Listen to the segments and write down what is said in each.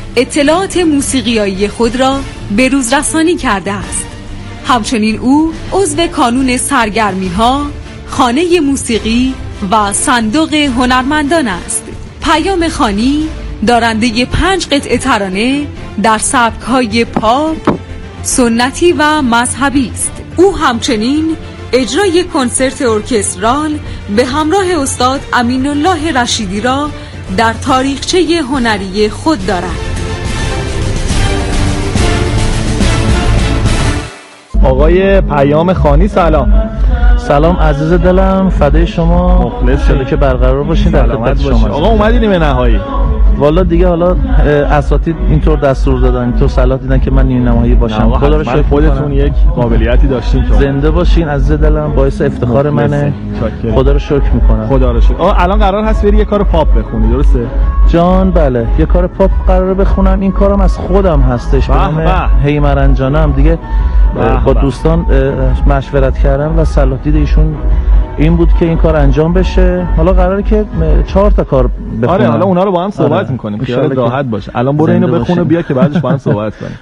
اطلاعات موسیقیایی خود را به روز رسانی کرده است. همچنین او عضو کانون سرگرمی‌ها، خانه موسیقی و صندوق هنرمندان است. پیام خانی دارنده 5 قطعه ترانه در سبک‌های پاپ، سنتی و مذهبی است. او همچنین اجرای کنسرت ارکسترال به همراه استاد امین‌الله رشیدی را در تاریخچه هنری خود دارد. آقای پیام خانی سلام. سلام عزیز دلم، فدای شما، مخلص شده که برقرار باشین در خدمت شما. آقا اومدی نیمه نهایی؟ والا دیگه حالا اساتید اینطور دستور دادن، اینطور صلاح دیدن که من نیمه نهایی باشم. خدا رو شکر خودتون یک قابلیتی داشتین که زنده باشین عزیز دلم، باعث افتخار منه. خدا رو شکر میکنم. خدا رو شکر. الان قرار هست بری یه کار پاپ بخونی، درسته؟ جان بله، یه کار پاپ قراره بخونم. این کارم از خودم هستش، به نام هیمران جانم. دیگه با دوستان مشورت کردم و صلاح دید ایشون این بود که این کار انجام بشه. حالا قراره که 4 تا کار بخونم. آره حالا اونا رو با هم صحبت میکنیم، خیال راحت باشه. الان برو اینو بخونه بیا که بعدش با هم صحبت کنیم.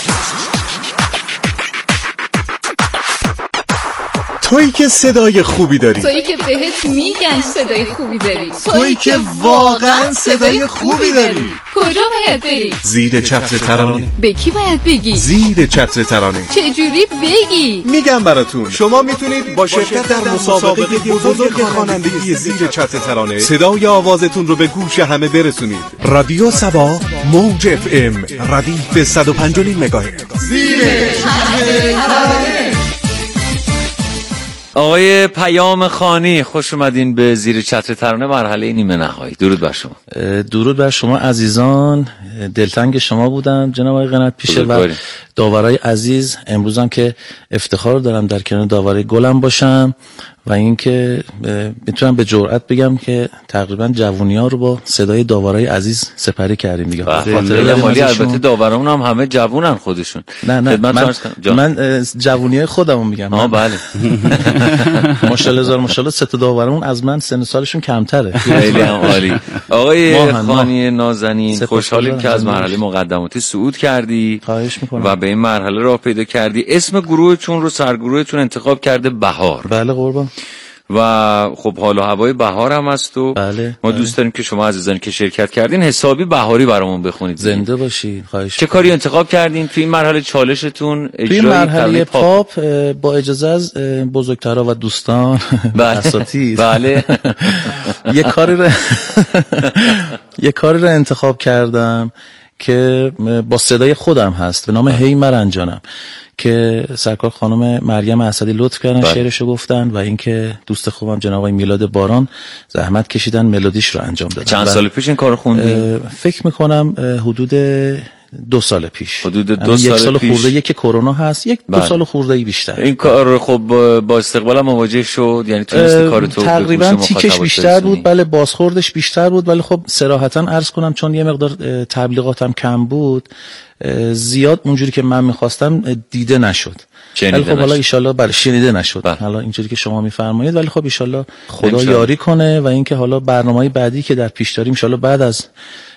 تویی که صدای خوبی داری، تویی که بهت میگن صدای خوبی داری، تویی که واقعا صدای خوبی داری. کجا باید بری؟ زیر چتر ترانه. به کی باید بگی؟ زیر چتر ترانه. چجوری بگی؟ میگم براتون. شما میتونید با شرکت در مسابقه بزرگ خوانندگی زیر چتر ترانه صدای آوازتون رو به گوش همه برسونید. رادیو سبا، موج اف ام، ردیف 105.9 مگاهرتز. زیر چتر ترانه. آقای پیام خانی، خوش اومدین به زیر چتر ترانه مرحله نیمه نهایی. درود بر شما. درود بر شما عزیزان، دلتنگ شما بودم جناب آقای قنات پیشه و داورای عزیز. امروزم که افتخار دارم در کنار داورای گلم باشم و اینکه میتونم به جرئت بگم که تقریبا جوونی‌ها رو با صدای داورای عزیز سپری کردیم دیگه. خاطره مالی البته داورامون هم همه جوونن خودشون. نه من جوونیای خودمو میگم. بله. ماشاءالله زار ماشاءالله 3 تا داورامون از من سن سالشون کمتره. خیلی هم عالی. آقای خانی نازنین، خوشحالیم که از مرحله مقدماتی صعود کردی. خواهش می‌کنم. و به این مرحله راه پیدا کردی. اسم گروهتون رو سرگروهتون انتخاب کرده بهار. بله قربان. و خب حال و هوای بهار هم هست و ما دوست داریم که شما عزیزانی که شرکت کردین حسابی بهاری برامون بخونید. زنده باشید. خواهش. چه کاری انتخاب کردین توی این مرحله چالشتون؟ توی مرحله پاپ با اجازه از بزرگترها و دوستان اساتید بله یه کاری رو انتخاب کردم که با صدای خودم هست، به نام هیمران جانم، که سرکار خانم مریم اسدی لطف کردن شعرشو گفتن و اینکه دوست خوبم جناب آقای میلاد باران زحمت کشیدن ملودیش رو انجام دادن. چند سال پیش این کارو خوندی؟ فکر میکنم حدود 2 سال پیش. حدود 2 سال 1 سال پیش. خورده که کرونا هست، 2 سال خورده بیشتر. این کار خب با استقبال مواجه شد، یعنی تونست کارتو تقریبا تیکش بیشتر بود، بله بازخوردش بیشتر بود، ولی خب صراحتا عرض کنم چون یه مقدار تبلیغاتم کم بود زیاد اونجوری که من می‌خواستم دیده نشد. ولی خب حالا ان شاءالله بله شنیده نشد. حالا اینجوری که شما می‌فرمایید، ولی خب ان شاءالله خدا یاری کنه و اینکه حالا برنامه‌های بعدی که در پیش داریم ان شاءالله بعد از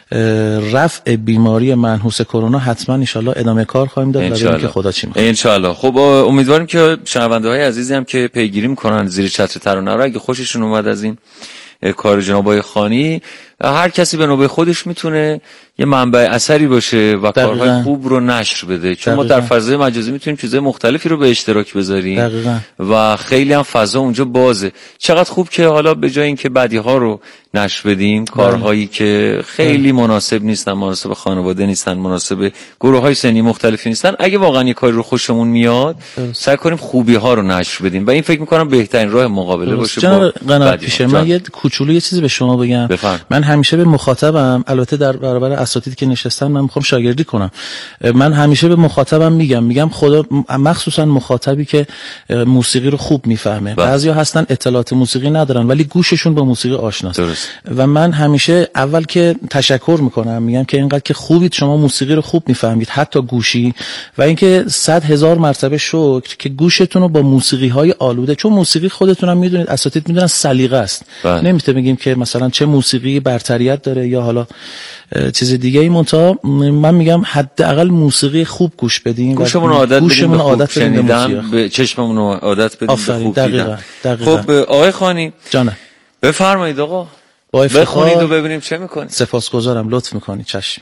رفع بیماری منحوس کرونا حتما ان شاءالله ادامه کار خواهیم داد و ببینیم که خدا چی می‌خواد. ان شاءالله. خب امیدواریم که شنونده‌های عزیزی هم که پیگیری می‌کنن زیر چتر ترانه رو اگه خوششون اومد از این کار جناب آقای خانی، هر کسی به نوبه خودش میتونه یه منبع اثری باشه و کارهای خوب رو نشر بده، چون ما در فضای مجازی میتونیم چیزای مختلفی رو به اشتراک بذاریم و خیلی هم فضا اونجا بازه. چقدر خوب که حالا به جای اینکه بدیها رو نشر بدیم، کارهایی که خیلی مناسب نیستن، مناسب خانواده نیستن، مناسب گروه‌های سنی مختلفی نیستن، اگه واقعا یه کاری رو خوشمون میاد سعی کنیم خوبی‌ها رو نشر بدیم و این فکر می‌کنم بهترین راه مقابله باشه. با پیش من یه کوچولو یه چیزی به شما بگم. من همیشه به مخاطبم، البته در برابر اساتید که نشستن من میخوام شاگردی کنم، من همیشه به مخاطبم میگم خدا، مخصوصا مخاطبی که موسیقی رو خوب میفهمه، بعضیا هستن اطلاعات موسیقی ندارن ولی گوششون با موسیقی آشناست و من همیشه اول که تشکر میکنم، میگم که اینقدر که خوبید شما موسیقی رو خوب میفهمید حتی گوشی، و اینکه 100,000 مرتبه شکر که گوشتون رو با موسیقی های آلوده، چون موسیقی خودتون هم میدونید اساتید میدونن سلیقه است. نمیتونه بگیم که مثلا چه موسیقی بر برتریت داره یا حالا چیز دیگه ای. منتها من میگم حداقل موسیقی خوب گوش بدین، گوشمون عادت بدیم به چشممون عادت بدیم به خوب دیدن. خب آقای خانی جانم بفرمایید آقا، بخونید و ببینیم چه میکنید. سپاسگزارم، لطف میکنید. چشم.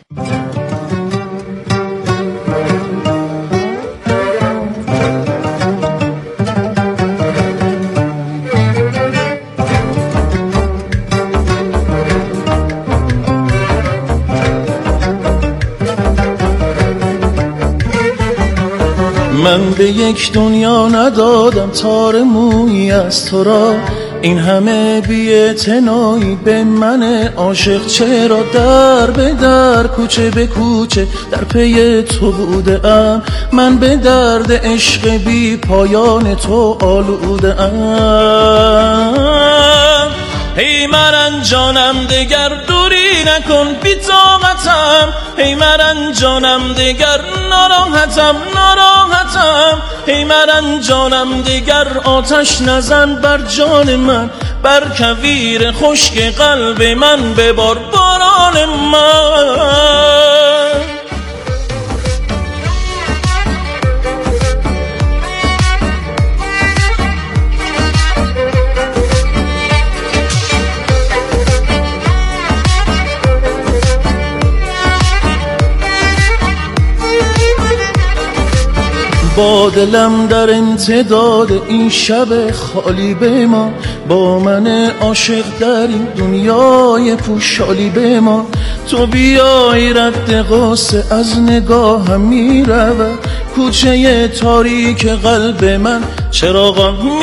من به یک دنیا ندادم تار مویی از تو را، این همه بی‌اعتنایی به من عاشق چرا؟ در به در کوچه به کوچه در پی تو بودم، من به درد عشق بی پایان تو آلوده ام. ای مرن جانم دگر دوری نکن بی طاقتم، ای مرن جانم دگر ناراحتم ناراحتم، ای مرن جانم دگر آتش نزن بر جان من، بر کویر خشک قلب من ببار باران من. با دلم در امتداد این شب خالی بمان، با من عاشق در این دنیای پوشالی بمان. تو بیای رد غصه از نگاهم میرود، کوچه تاریک قلب من چراغان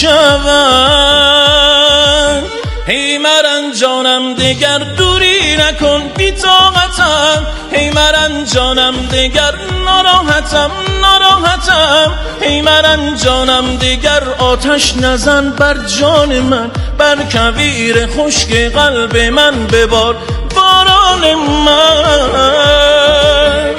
میشود. ای مرن جانم دگر دوری نکن بی طاقتم، ای مرن جانم دگر ناراحتم ناراحتم، ای مرن جانم دگر آتش نزن بر جان من، بر کویر خشک قلب من ببار باران من.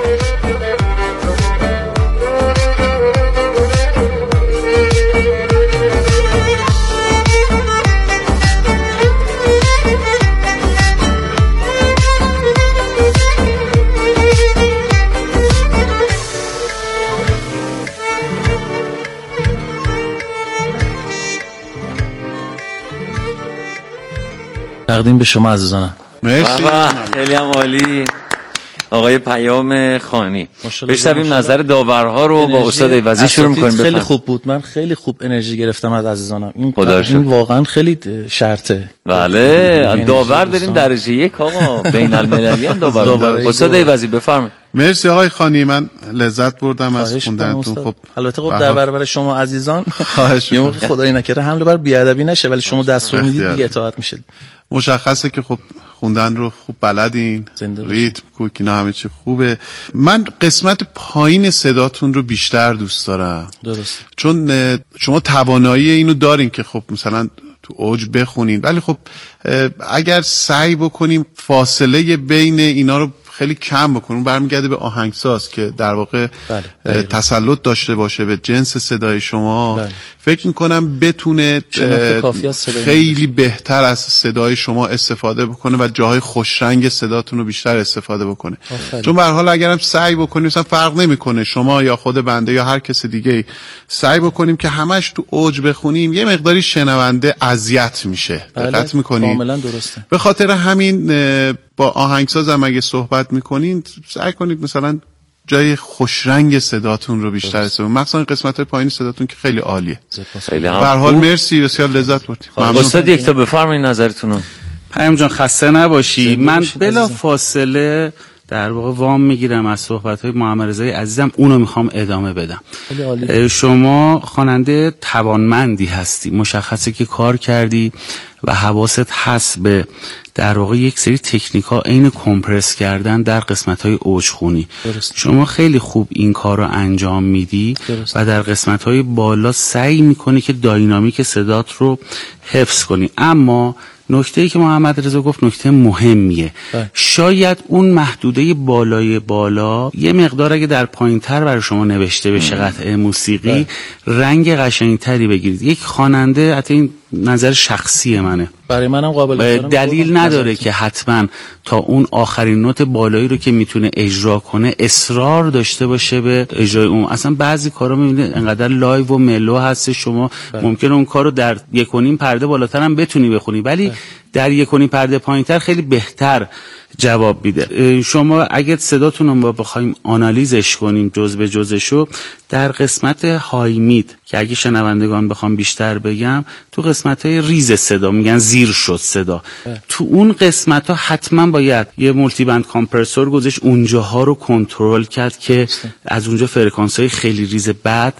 تقدیم به شما عزیزانم. مرسی، خیلی هم عالی. آقای پیام خانی، بشنویم نظر داورها رو با استاد ایوزی شروع می‌کنیم. خیلی خوب بود، من خیلی خوب انرژی گرفتم از عزیزانم. این واقعا خیلی شرطه. بله، داور داریم درجه 1 آقا، بین المللی هم داور. استاد ایوزی بفرمایید. مرسی آقای خانی، من لذت بردم از خوندنتون. خب البته خب در برابر شما عزیزان یه موقع خدای نکرده حمله بر بیادبی نشه، ولی شما دستور میدید دیگه اطاعت میشه. مشخصه که خب خوندن رو خوب بلدین، ریتم کوک اینا همه چی خوبه. من قسمت پایین صداتون رو بیشتر دوست دارم. درست. چون شما توانایی اینو دارین که خب مثلا تو اوج بخونین، ولی خب اگر سعی بکنیم فاصله بین اینا رو خیلی کم بکنیم، برمیگرده به آهنگساز که در واقع تسلط داشته باشه به جنس صدای شما. فکر میکنم بتونه خیلی بهتر از صدای شما استفاده بکنه و جاهای خوشرنگ صداتون رو بیشتر استفاده بکنه. چون به هر حال اگرم سعی بکنیم، مثلا فرق نمیکنه شما یا خود بنده یا هر کس دیگه سعی بکنیم که همش تو اوج بخونیم، یه مقداری شنونده اذیت میشه. دقت میکنید؟ کاملا درسته. به خاطر همین با آهنگسازم اگه صحبت میکنین سعی کنید مثلا جای خوشرنگ صداتون رو بیشتر استفاده، مثلا قسمت‌های پایین صداتون که خیلی عالیه. خیلی به هر حال مرسی، بسیار لذت بردیم. استاد یک تا بفرمایید نظرتون رو. پیام جان خسته نباشی. من بلا فاصله در واقع وام میگیرم از صحبت‌های محمد رضایی عزیزم، اونو میخوام ادامه بدم. شما خواننده توانمندی هستی، مشخصه که کار کردی و حواست هست به در واقع یک سری تکنیک‌ها عین کمپرس کردن در قسمت‌های اوجخونی. شما خیلی خوب این کار رو انجام میدی و در قسمت‌های بالا سعی میکنی که داینامیک صدات رو حفظ کنی. اما نکته‌ای که محمد رضا گفت نکته مهمیه. شاید اون محدوده بالای بالا یه مقدار اگه در پایین‌تر برای شما نوشته بشه قطعه موسیقی، رنگ قشنگتری بگیرید. یک خواننده، حتی این نظر شخصی منه، برای منم قابل احترام، دلیل نداره که حتما تا اون آخرین نوت بالایی رو که میتونه اجرا کنه اصرار داشته باشه به اجرای اون. اصلا بعضی کارا میبینید انقدر لایو و ملو هست شما ممکنه اون کارو در 1.5 پرده بالاتر هم بتونی بخونی، ولی در 1.5 پرده پایینتر خیلی بهتر جواب میده. شما اگه صداتون رو بخوایم آنالیزش کنیم جز به جزشو، در قسمت های مید که اگه شنوندگان بخوام بیشتر بگم، تو قسمت های ریز صدا میگن زیر شد صدا، تو اون قسمت ها حتما باید یه مولتی بند کامپرسور گذاشت اونجاها رو کنترل کرد که از اونجا فرکانس های خیلی ریز بعد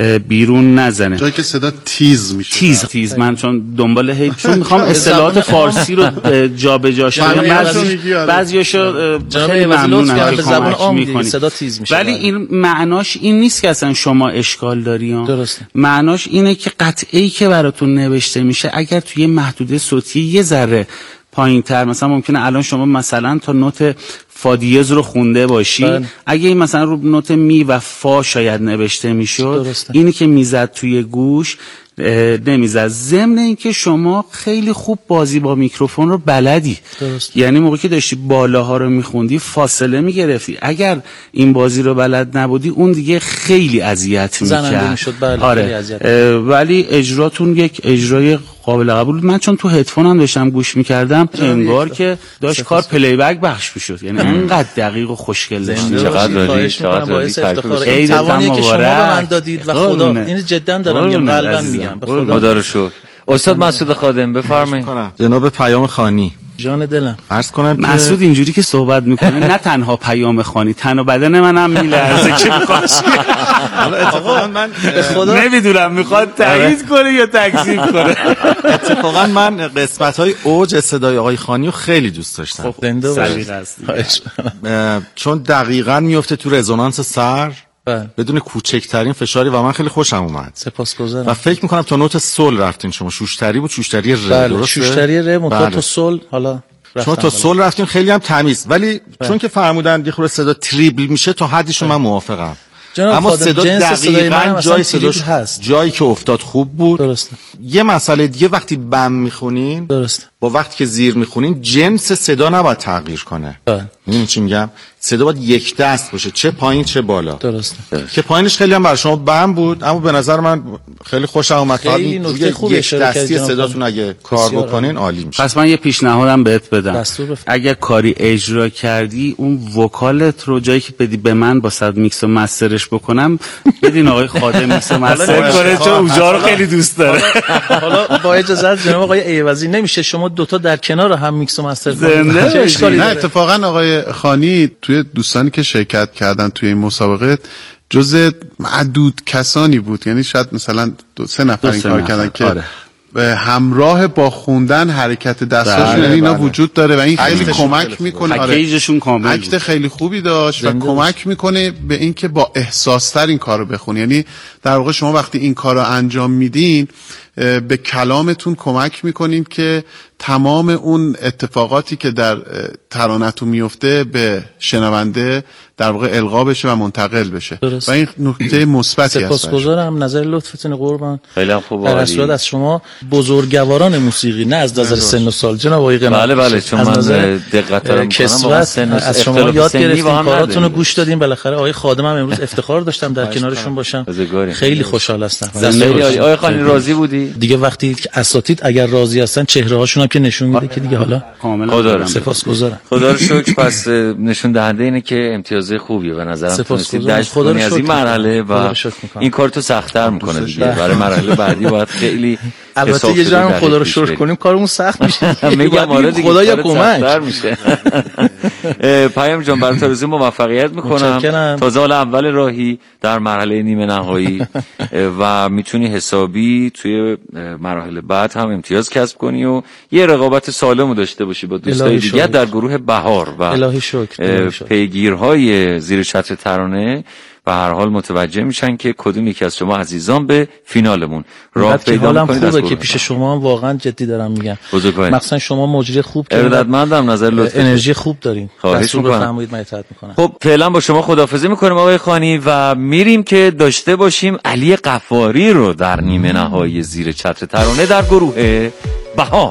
بیرون نزنه، جایی که صدا تیز میشه. تیز من چون دنبال چون میخوام اصطلاحات فارسی رو جابجاش کنم، بعضیاشو خیلی ممنونم که کمک میکنی، صدا تیز میشه، ولی این معناش این نیست که اصلا شما اشکال داری. درسته. معناش اینه که قطعه‌ای که براتون نوشته میشه اگر توی محدوده صوتی یه ذره پایین‌تر، مثلا ممکنه الان شما مثلا تا نوت فا دیز رو خونده باشی، اگه این مثلا رو نوت می و فا شاید نوشته میشد، اینی که میزد توی گوش نمیزد. ضمن اینکه شما خیلی خوب بازی با میکروفون رو بلدی، یعنی موقعی که داشتی بالاها رو میخوندی فاصله میگرفتی، اگر این بازی رو بلد نبودی اون دیگه خیلی اذیت میکرد. آره. ولی اجراتون یک اجرای قابل قبول. من چون تو هدفونم داشتم گوش میکردم انگار که داشت کار پلی بک بخش میشد، یعنی انقدر دقیق و خوشگل داشت. چقدر راضی توانی که شما به من دادید و خدا این جدا دارم میگم، قلبا میگم، خدا رو شکر. استاد مسعود خادم بفرمایید. جناب پیام خانی، جان دلم، عرض کنم مسعود اینجوری که صحبت میکنه نه تنها پیام خانی، تن و بدن منم میلرزه که میخواد. حالا اتفاقا من به خدا نمیدونم میخواد تایید کنه یا تکذیب کنه. اتفاقا من قسمت‌های اوج صدای آقای خانی رو خیلی دوست داشتم. چون دقیقاً میفته تو رزونانس سر بدون کوچکترین فشاری و من خیلی خوشم اومد. سپاسگزارم. و فکر میکنم تا نوت سول رفتین شما، شوشتری بود، شوشتری ر. درسته؟ شوشتری ر منتها تا سول. حالا شما تا سول رفتین خیلی هم تمیز، ولی چون که فرمودن یه خورده صدا تریبل میشه تا حدیشو من موافقم. اما صدا دقیقاً جای صداش هست، جایی که افتاد خوب بود. درسته. یه مسئله دیگه وقتی بم میخونین، درسته، با وقتی که زیر میخونین جنس صدا نباید تغییر کنه. میدونی چی میگم؟ صدا باید یک دست باشه، چه پایین چه بالا. درسته. که پایینش خیلی هم برای شما بم بود، اما به نظر من خیلی خوشم اومد. خیلی نکته خوبی یک دستی صداتون اگه کار بکنین عالی میشه. پس من یه پیشنهادم بهت بدم. اگه کاری اجرا کردی اون وکالت رو جایی که بدی به من با صد میکس و مسترش بکنم بدین آقای خادم میکس و مستر کنه، چون اونجا رو خیلی دوست داره. حالا با اجازه جناب آقای ایوزی نمیشه شما دوتا در کنار هم میکس و مستر کنید؟ نه اتفاقا آقای خانی توی دوستانی که شرکت کردن توی این مسابقه جز معدود کسانی بود، یعنی شاید مثلا 2-3 نفر این کار کردن که همراه با خوندن حرکت دستاشون اینا وجود داره و این خیلی کمک میکنه. پکیجشون کامل، اکت خیلی خوبی داشت و کمک میکنه به اینکه با احساستر این کارو بخونی. یعنی در واقع شما وقتی این کارو انجام میدین به کلامتون کمک میکنین که تمام اون اتفاقاتی که در ترانه‌تون میفته به شنونده در واقع القا بشه و منتقل بشه. درست. و این نکته مثبتی هست. سپاسگزارم، نظر لطفتون قربان. خیلی خوب. در اصل از شما بزرگواران موسیقی، نه از نظر سن و سال جناب آقای قناعت. بله چون من دقت دارم میکنم از شما یاد گرفتیم، کاراتون رو گوش دادیم. بالاخره آقای خادم هم امروز افتخار داشتم در کنارشون باشم. خیلی خوشحال هستم. آقای خانی راضی بودی؟ دیگه وقتی اساتید اگر راضی هستن چهره هاشون هم که نشون میده که دیگه حالا کاملا سپاسگزارم. خدا رو شکر. پس نشون دهنده اینه که امتیاز خوبیه و نظرم تونستید دشت کنی از این مرحله و این کار تو سخت‌تر میکنه دیگه. برای مرحله بعدی باید خیلی البته یه جا هم خدا رو شکر کنیم کارمون سخت میشه. میگم آره دیگه خدا یا کمک میشه. پیام جان برات آرزوی موفقیت میکنم. تازه حال اول راهی در مرحله نیمه نهایی و میتونی حسابی توی مراحل بعد هم امتیاز کسب کنی و یه رقابت سالم داشته باشی با دوستای دیگه در گروه بهار و الهی شکر. پیگیرهای زیر چتر ترانه. به هر حال متوجه میشن که کدوم یکی از شما عزیزان به فینالمون راه پیدا می‌کنید. خوبه که پیش شما هم واقعا جدی دارم میگم. مثلا شما مجری خوب ارادتمندم، نظر لطفا، انرژی خوب دارین. خواهش می‌کنم. بفرمایید، من اطاعت می‌کنم. خب فعلا با شما خداحافظی می‌کنیم آقای خانی و میریم که داشته باشیم علی غفاری رو در نیمه نهایی زیر چتر ترانه در گروه بهار.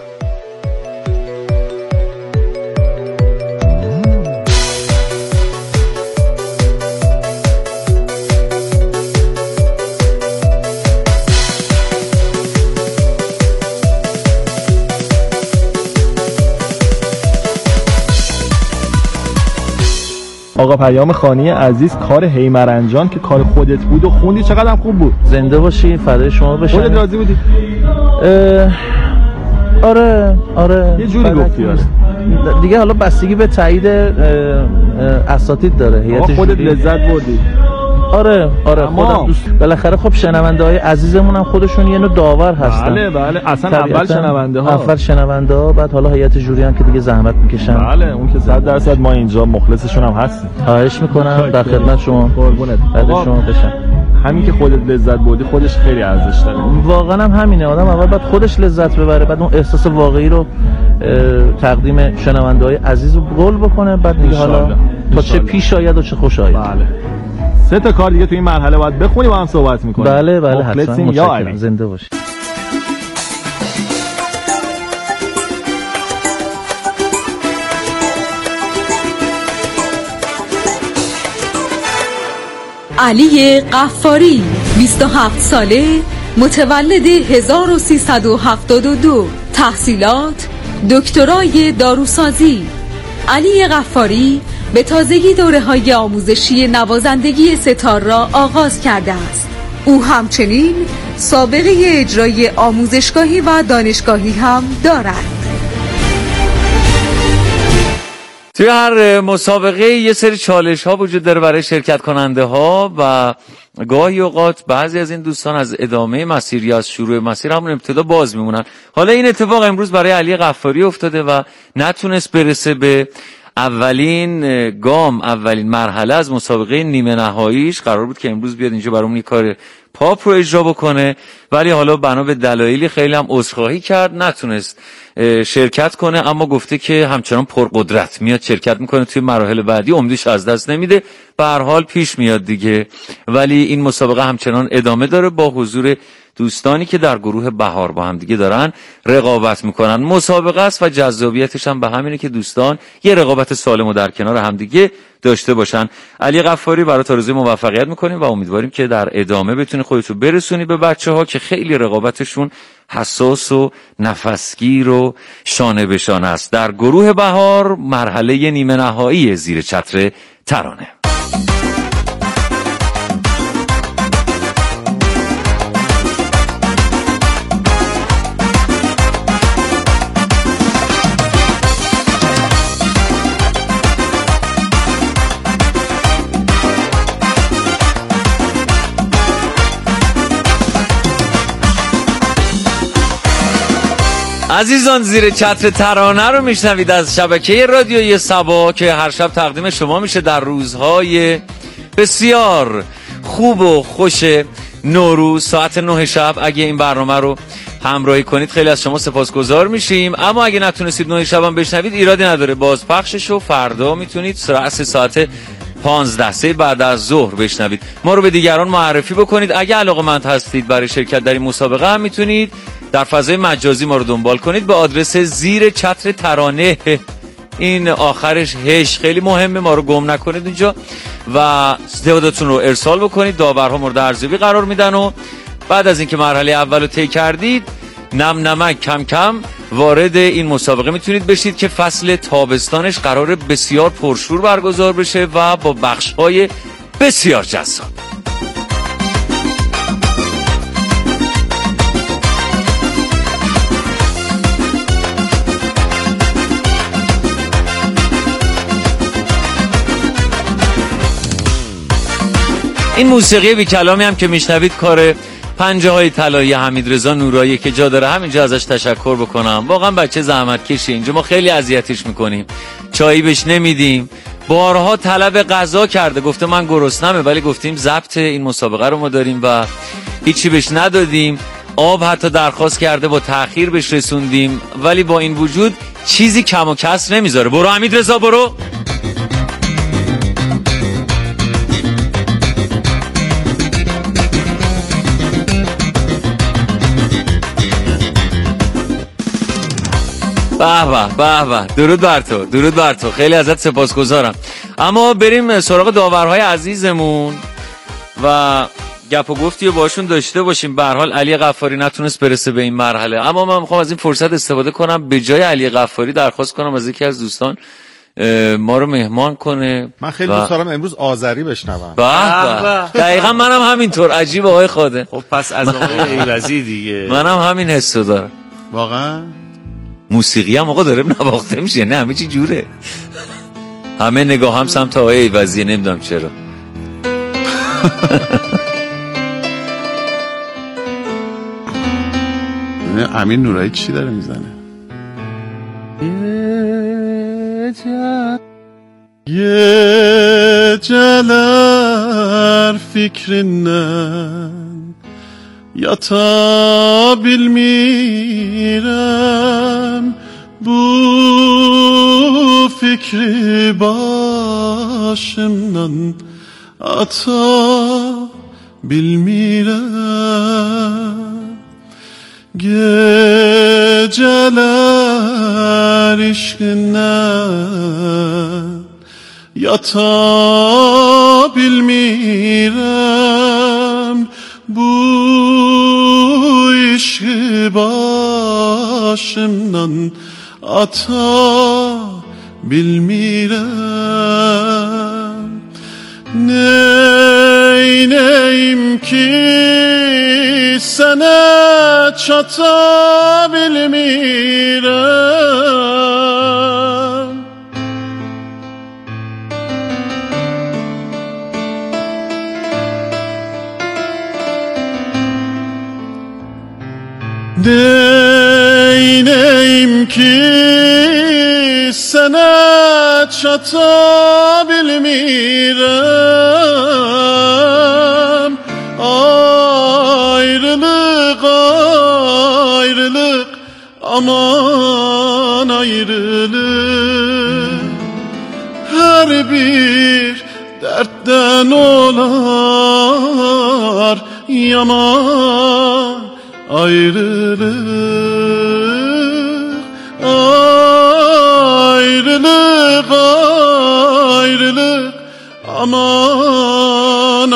آقا پیام خانی عزیز، کار هیمرنجان که کار خودت بود و خوندی چقدر هم خوب بود. زنده باشی، فدای شما بشم. خودت راضی بودی؟ آره یه جوری گفتی دیگه. حالا بستگی به تایید اساتید داره. هیئت خودت لذت بردی؟ آره خودم دوست. بالاخره خب شنونده‌های عزیزمون هم خودشون یه نوع داور هستن. بله اصلا اول شنونده ها بعد حالا هیئت جوری هم که دیگه زحمت میکشن. بله اون که 100% ما اینجا مخلصشون هم هستیم. خواهش میکنم، در خدمت شما. قربونت. شما بشم. همین که خودت لذت بردی خودش خیلی ارزش داره. واقعا هم همینه، آدم اول بعد خودش لذت ببره، بعد اون احساس واقعی رو تقدیم شنونده‌های عزیز قول بکنه، بعد دیگه حالا تا چه پیش آید و چه خوش آید. بله. 3 تا کار دیگه تو این مرحله باید بخونی، با هم صحبت می‌کنیم. بله حتما. یا زنده باشی. علی غفاری 27 ساله، متولد 1372، تحصیلات دکترای داروسازی. علی غفاری به تازگی دوره‌های آموزشی نوازندگی ستار را آغاز کرده است. او همچنین سابقه اجرای آموزشگاهی و دانشگاهی هم دارد. توی هر مسابقه یه سری چالش ها وجود داره برای شرکت کننده ها و گاهی اوقات بعضی از این دوستان از ادامه مسیر یا از شروع مسیر همون ابتدا باز میمونن. حالا این اتفاق امروز برای علی غفاری افتاده و نتونست برسه به اولین گام، اولین مرحله از مسابقه نیمه نهاییش. قرار بود که امروز بیاد اینجا برامون کار پاپ رو اجرا بکنه، ولی حالا بنا به دلایلی خیلی هم عذرخواهی کرد، نتونست شرکت کنه، اما گفته که همچنان پرقدرت میاد شرکت میکنه توی مراحل بعدی، امیدش از دست نمیده، به هر حال پیش میاد دیگه. ولی این مسابقه همچنان ادامه داره با حضور دوستانی که در گروه بهار با هم دیگه دارن رقابت میکنن. مسابقه است و جذابیتش هم به همینه که دوستان یه رقابت سالم و در کنار هم دیگه داشته باشن. علی غفاری برات آرزوی موفقیت میکنیم و امیدواریم که در ادامه بتونی خودتو برسونی به بچه‌ها که خیلی رقابتشون حساس و نفسگیر و شانه به شانه است. در گروه بهار مرحله نیمه نهایی زیر چتر ترانه. عزیزان، زیر چتر ترانه رو میشنوید از شبکه رادیوی سبا که هر شب تقدیم شما میشه در روزهای بسیار خوب و خوش نوروز ساعت 9 شب. اگه این برنامه رو همراهی کنید خیلی از شما سپاسگزار میشیم، اما اگه نتونستید 9 شب هم بشنوید ایرادی نداره، بازپخشش رو فردا میتونید ساعت 15 بعد از ظهر بشنوید. ما رو به دیگران معرفی بکنید. اگه علاقه‌مند هستید برای شرکت در این مسابقه هم میتونید در فضای مجازی ما رو دنبال کنید به آدرس زیر چتر ترانه، این آخرش هش خیلی مهمه، ما رو گم نکنید اونجا و استعدادتون رو ارسال بکنید. داورها مورد ارزیابی قرار میدن و بعد از اینکه مرحله اول رو طی کردید نم نمک کم کم وارد این مسابقه میتونید بشید که فصل تابستانش قراره بسیار پرشور برگزار بشه و با بخش‌های بسیار جذاب. این موسیقی بی کلامی هم که میشنوید کار پنجه های طلایی حمیدرضا نورایی که جا داره همینجا ازش تشکر بکنم. واقعا بچه زحمت کشی، اینجا ما خیلی اذیتش میکنیم، چایی بهش نمیدیم، بارها طلب غذا کرده، گفته من گرسنمه، ولی گفتیم ضبط این مسابقه رو ما داریم و هیچی بهش ندادیم. آب حتی درخواست کرده، با تأخیر بهش رسوندیم، ولی با این وجود چیزی کم و کس نمیذاره. برو حمید رضا برو. به درود بر تو خیلی ازت سپاسگزارم. اما بریم سراغ داورهای عزیزمون و گپ و گفتی رو باشون داشته باشیم. به هر حال علی غفاری نتونست برسه به این مرحله، اما من میخوام از این فرصت استفاده کنم به جای علی غفاری درخواست کنم از یکی از دوستان ما رو مهمان کنه. من خیلی دوست دارم امروز آذری بشنوم. دقیقاً منم همینطور. عجیبه آقای خادم. خب پس از آقای ایوزی دیگه منم همین حسو دارم. واقعا موسیقی هم آقا داره نواخته میشه، نه همه چی جوره، همه نگاه هم سمت آقای ایوزی، نمیدونم چرا. امیر نورایی چی داره میزنه؟ یه جلر فکر نن یا تا bilmirəm bu fikri başımdan ata bilmirəm geceler işkindən yata bilmirəm bu işi başımdan ata bilmirəm neyneyim ki sənə çata bilmirəm neyneyim ki sənə çata bilmirəm ayrılık ayrılık aman ayrılık her bir dertten olar yaman ayrılık ayrılık ayrılık aman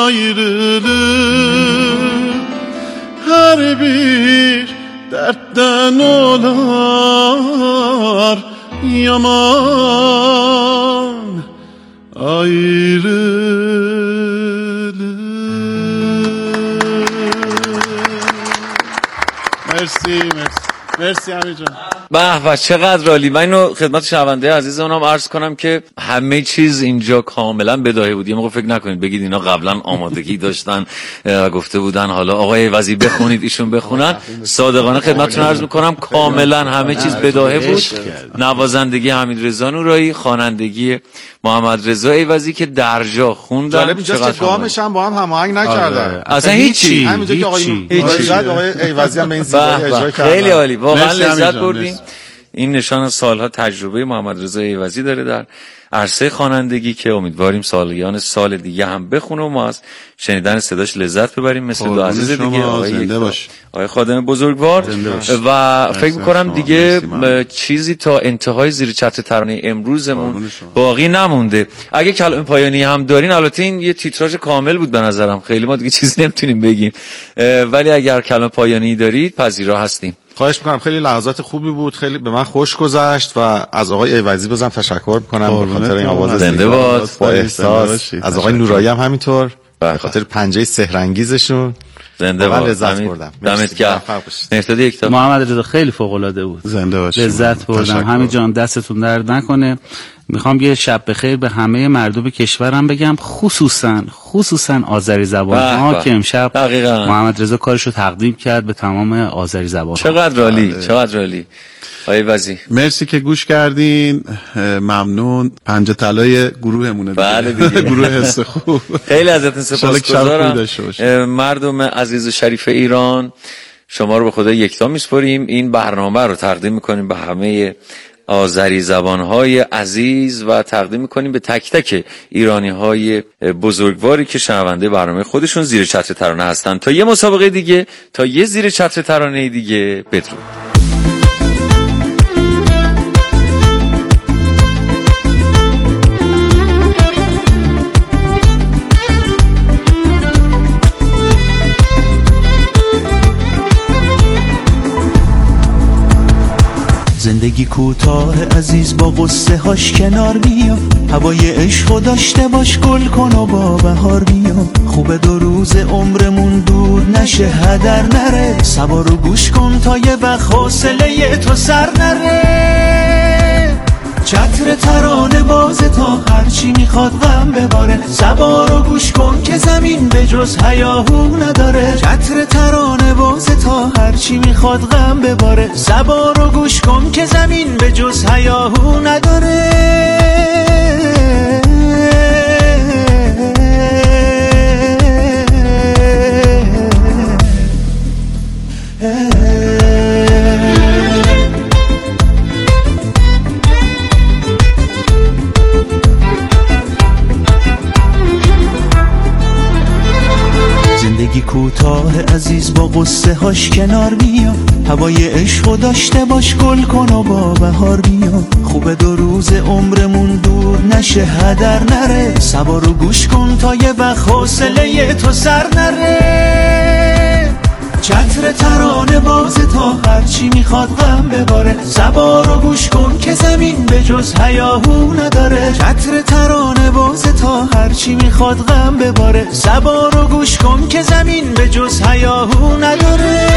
ayrılık her bir dertten olar yaman ayrılık. مرسی امیر جان. به چقدر عالی. من اینو خدمت شنونده عزیزمونم عرض کنم که همه چیز اینجا کاملا بداهه بود. یه موقع فکر نکنید بگید اینا قبلا آمادگی داشتن و گفته بودن حالا آقای وزیر بخونید ایشون بخونن. صادقانه خدمتتون عرض میکنم کاملا همه چیز بداهه بود. نوازندگی حمید رضا نورایی، خوانندگی محمد رضا ایوزی که درجا خوندن. جالب اینجاست که گامش هم با هم هماهنگ نکردن اصلا هیچی. همینجا که آقای ایوزی هم به این زیبایی اجرا کردن. خیلی عالی، واقعا لذت بردیم. این نشان سالها تجربه محمد رضا ایوزی داره در عرصه خوانندگی که امیدواریم سالیان سال دیگه هم بخونه و ما از شنیدن صداش لذت ببریم. مثل دو عزیز دیگه آقای خادم بزرگوار و فکر می‌کنم دیگه چیزی تا انتهای زیر چتر ترانه امروزمون باقی نمونده. اگه کلام پایانی هم دارین، البته این یه تیتراژ کامل بود به نظرم، خیلی ما دیگه چیزی نمیتونیم بگیم، ولی اگر کلام پایانی دارید پذیرا هستیم. خواهش میکنم. خیلی لحظات خوبی بود، خیلی به من خوش گذشت و از آقای ایوزی بازم تشکر میکنم به خاطر این آواز زنده باد با احساس. از آقای نورایی هم همینطور به خاطر پنجه سحرانگیزشون زنده باد. لذت بردم. دمت گرم. نهتادی یک تا محمد رضا خیلی فوق العاده بود. زنده باشید. لذت بردم. همین جان دستتون درد نکنه. میخوام یه شب بخیر به همه مردم کشورم بگم، خصوصا آذری زبان ها که امشب محمد رضا کارشو تقدیم کرد به تمام آذری زبان. چقدر عالی. آقای وزیر مرسی که گوش کردین. ممنون. پنجه طلای گروهمونه. بله دیگه. گروه حس خوب. خیلی ازتون سپاسگزارم. مردم عزیز و شریف ایران، شما رو به خدا یکتا میسپاریم. این برنامه رو تقدیم میکنیم به همه آذری زبانهای عزیز و تقدیم میکنیم به تک تک ایرانیهای بزرگواری که شنونده برنامه خودشون زیر چتر ترانه هستن. تا یه مسابقه دیگه، تا یه زیر چتر ترانه دیگه، بدرود. زندگی کوتاه عزیز، با قصه هاش کنار بیا، هوای عشقو داشته باش، گل کن و با بهار بیا. خوبه 2 روز عمرمون دود نشه، هدر نره، سبا رو گوش کن تا یه وقت حوصله تو سر نره. چتر ترانه باز تا هرچی میخواد غم بباره، سبا رو گوش کن که زمین به جز هیاهو نداره. چتر ترانه باز تا هرچی میخواد غم بباره، سبا رو گوش کن که زمین به جز هیاهو نداره. زندگی کوتاه عزیز، با قصه هاش کنار بیا، هوای عشقو داشته باش، گل کن و با بهار بیا. خوبه 2 روز عمرمون دور نشه، هدر نره، سبا رو گوش کن تا یه وقت حوصله تو سر نره. چتر ترانه باز تا هرچی میخواد غم بباره، سبا رو گوش کن که زمین به جز هیاهو نداره. چتر ترانه باز تا هرچی میخواد غم بباره، سبا رو گوش کن که زمین به جز هیاهو نداره.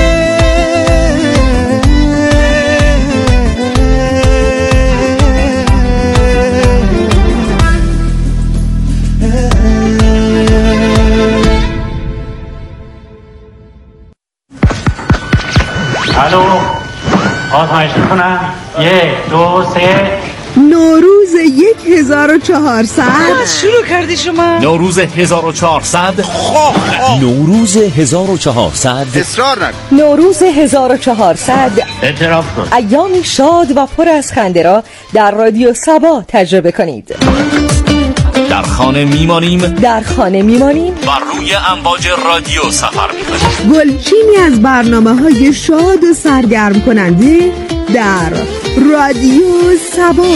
الو، آزمایش میکنم. 1 2 3. نوروز 1400. شروع کردی شما؟ نوروز 1400. نوروز 1400. اصرار نکن. نوروز 1400 اعتراف کن. ایامی شاد و پر از خنده را در رادیو سبا تجربه کنید. در خانه میمانیم و روی امواج رادیو سفر میکنیم. گلچینی از برنامه‌های شاد و سرگرم کننده در رادیو سبا.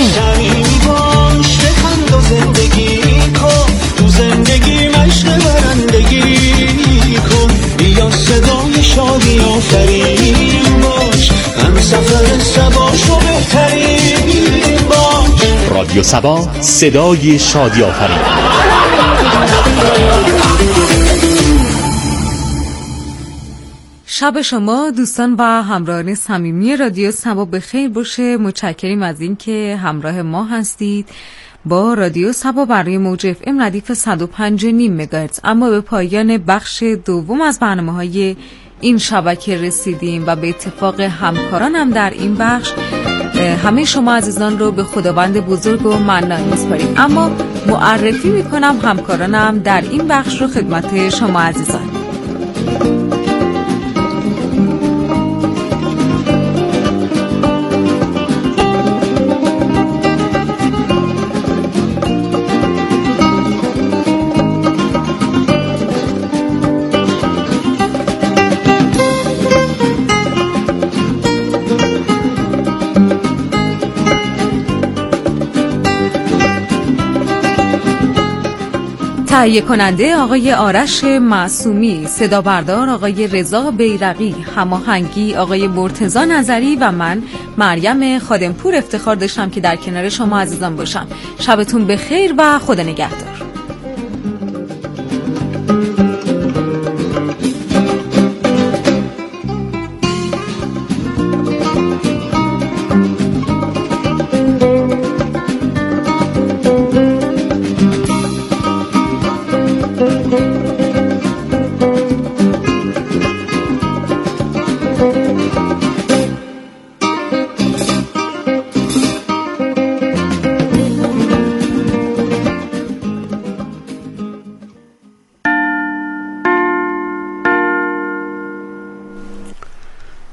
زندگی کن، تو زندگی مشق برندگی کن، بیا صدای شادی آفرین باش، هم سفر سباشو بهترین باش. رادیو سبا، صدای شادی آفرین. شب شما دوستان و همراهان صمیمی رادیو سبا بخیر باشه. متشکریم از اینکه همراه ما هستید با رادیو سبا برای موج اف ام ردیف 105.5 مگاهرتز. اما به پایان بخش دوم از برنامه‌های این شبکه رسیدیم و به اتفاق همکارانم در این بخش همه شما عزیزان رو به خداوند بزرگ و منان می‌سپاریم. اما معرفی می‌کنم همکارانم در این بخش رو خدمت شما عزیزان. تهیه کننده آقای آرش معصومی، صدا بردار آقای رضا بیرقی، هماهنگی آقای مرتضی نظری و من مریم خادمپور افتخار داشتم که در کنار شما عزیزان باشم. شبتون بخیر و خدا نگهدار.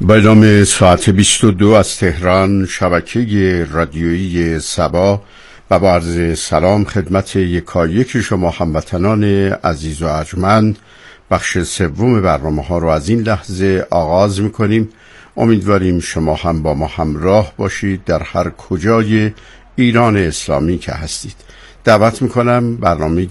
با نام ساعت 22 از تهران، شبکه رادیویی سبا و با عرض سلام خدمت یکایک شما هموطنان عزیز و ارجمند، بخش سوم برنامه ها رو از این لحظه آغاز میکنیم. امیدواریم شما هم با ما همراه باشید در هر کجای ایران اسلامی که هستید. دعوت میکنم برنامه